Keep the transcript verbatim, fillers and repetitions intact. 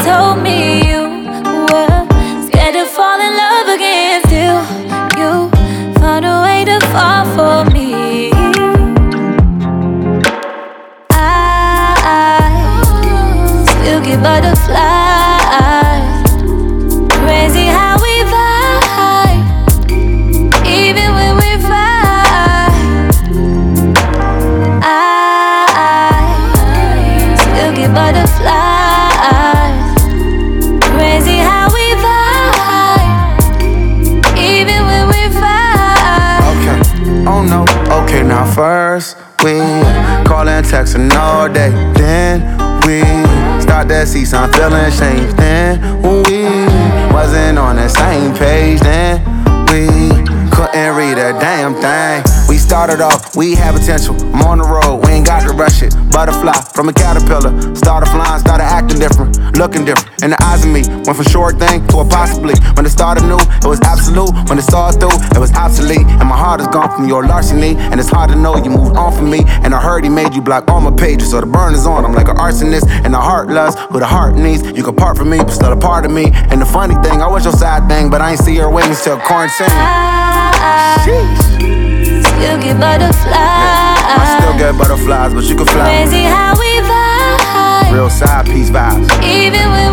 told me you were scared to fall in love again. Still, you found a way to fall for me. I still get butterflies. Crazy how we vibe, even when we fight. I still get butterflies. Crazy how we vibe, even when we fight. Okay, oh no, okay, now first we callin', textin' all day. Then we start to see some feelin' change. Then we wasn't on the same page. Then we couldn't read a damn thing. We started off, we had potential. I'm on the road, we ain't got to rush it. Butterfly from a caterpillar. Started flying, started acting different, looking different in the eyes of me. Went from short thing to a possibly. When it started new, it was absolute. When it started through, it was obsolete. And my heart is gone from your larceny. And it's hard to know you moved on from me. And I heard he made you block all my pages, so the burn is on. I'm like an arsonist, and the heart loves who the heart needs. You can part from me, but still a part of me. And the funny thing, I was your side thing, but I ain't see her waiting till quarantine. Sheesh. Still get butterflies. Yeah, I still get butterflies, but you can fly. Crazy how we vibe, Real side piece vibes. even when